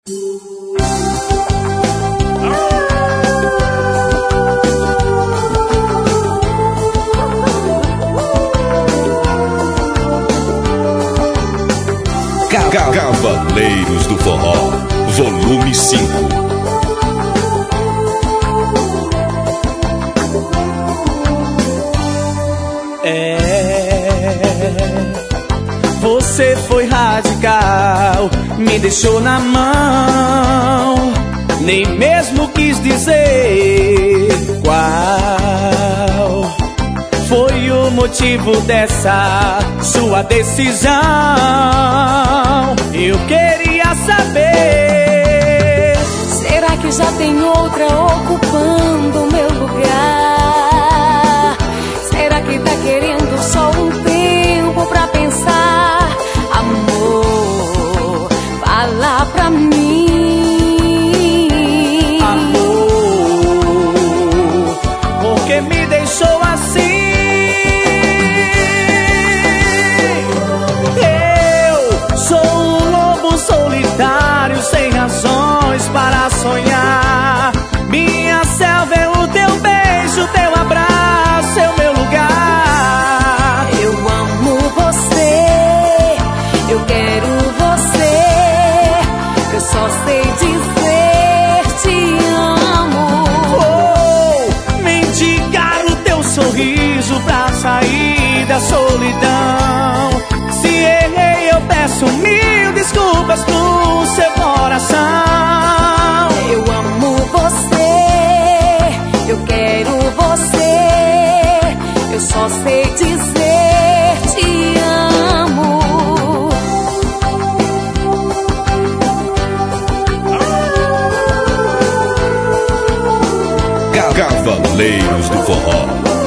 Cavaleiros do Forró, volume 5. Você foi radical, me deixou na mão, nem mesmo quis dizer qual foi o motivo dessa sua decisão. Eu queria saber, será que já tem outra ocupando meu lugar? Será que tá querendo só um tempo pra pensar? Amor, fala pra mim. Amor, por que me deixou assim? Solitário, sem razões para sonhar. Minha selva é o teu beijo, teu abraço é o meu lugar. Eu amo você, eu quero você, eu só sei dizer te amo. Oh, mendigar o teu sorriso pra sair da solidão. Se errei eu peço mil desculpas pro seu coração. Eu amo você, eu quero você, eu só sei dizer te amo. Cavaleiros do Forró.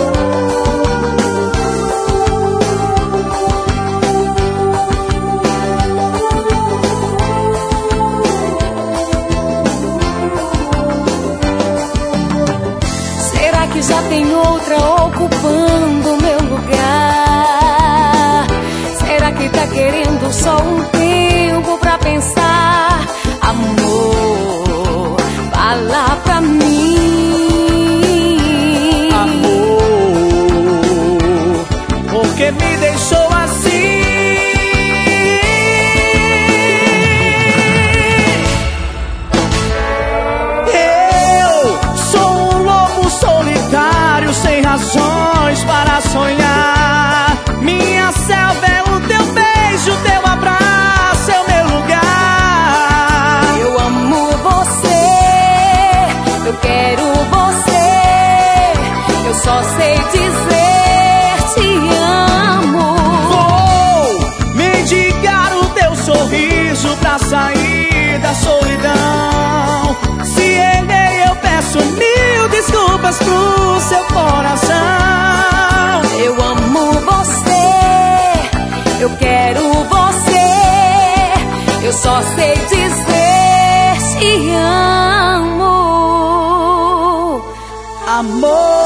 Já tem outra ocupando meu lugar? Será que tá querendo só um tempo pra pensar? Amor, fala pra mim. Amor, por que me deixou assim? Sem razões para sonhar. Minha selva é o teu beijo, teu abraço é o meu lugar. Eu amo você, eu quero você, eu só sei dizer te amo. Vou mendigar o teu sorriso pra sair da solidão. Se errei eu peço mil desculpas pro seu coração. Eu amo você, eu quero você, eu só sei dizer te amo. Amor.